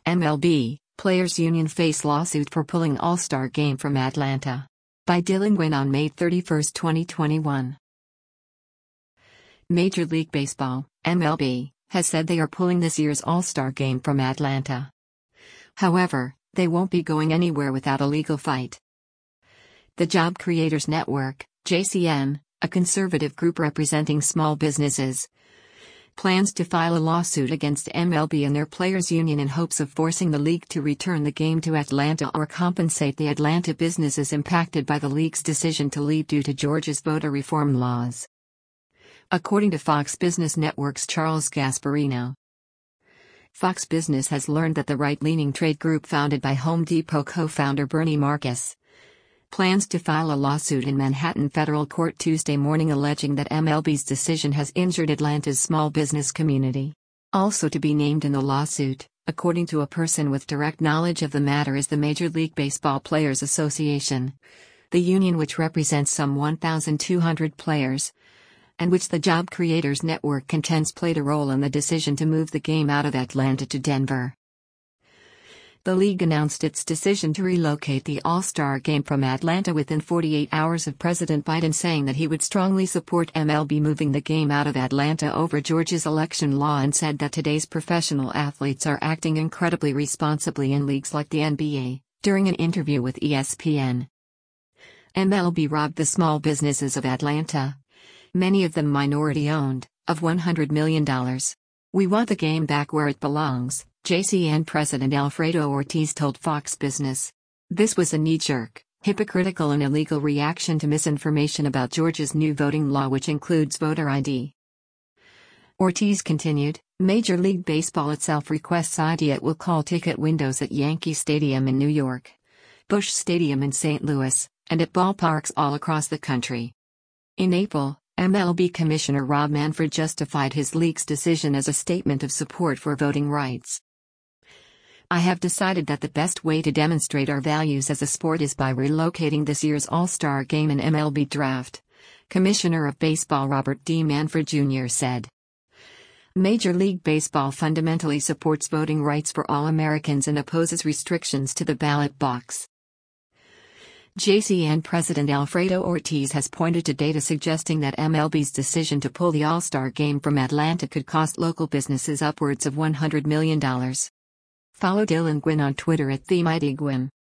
MLB, Players Union face lawsuit for pulling All-Star Game from Atlanta. By Dylan Gwynn on May 31, 2021. Major League Baseball, MLB, has said they are pulling this year's All-Star Game from Atlanta. However, they won't be going anywhere without a legal fight. The Job Creators Network, JCN, a conservative group representing small businesses, plans to file a lawsuit against MLB and their players' union in hopes of forcing the league to return the game to Atlanta or compensate the Atlanta businesses impacted by the league's decision to leave due to Georgia's voter reform laws. According to Fox Business Network's Charles Gasparino, Fox Business has learned that the right-leaning trade group founded by Home Depot co-founder Bernie Marcus plans to file a lawsuit in Manhattan federal court Tuesday morning alleging that MLB's decision has injured Atlanta's small business community. Also to be named in the lawsuit, according to a person with direct knowledge of the matter, is the Major League Baseball Players Association, the union which represents some 1,200 players, and which the Job Creators Network contends played a role in the decision to move the game out of Atlanta to Denver. The league announced its decision to relocate the All-Star Game from Atlanta within 48 hours of President Biden saying that he would strongly support MLB moving the game out of Atlanta over Georgia's election law, and said that today's professional athletes are acting incredibly responsibly in leagues like the NBA. During an interview with ESPN, MLB robbed the small businesses of Atlanta, many of them minority-owned, of $100 million. We want the game back where it belongs, JCN President Alfredo Ortiz told Fox Business. This was a knee-jerk, hypocritical and illegal reaction to misinformation about Georgia's new voting law, which includes voter ID. Ortiz continued, Major League Baseball itself requests ID at will call ticket windows at Yankee Stadium in New York, Busch Stadium in St. Louis, and at ballparks all across the country. In April, MLB Commissioner Rob Manfred justified his league's decision as a statement of support for voting rights. I have decided that the best way to demonstrate our values as a sport is by relocating this year's All-Star Game and MLB draft, Commissioner of Baseball Robert D. Manfred Jr. said. Major League Baseball fundamentally supports voting rights for all Americans and opposes restrictions to the ballot box. JCN President Alfredo Ortiz has pointed to data suggesting that MLB's decision to pull the All-Star Game from Atlanta could cost local businesses upwards of $100 million. Follow Dylan Gwynn on Twitter at TheMightyGwynn.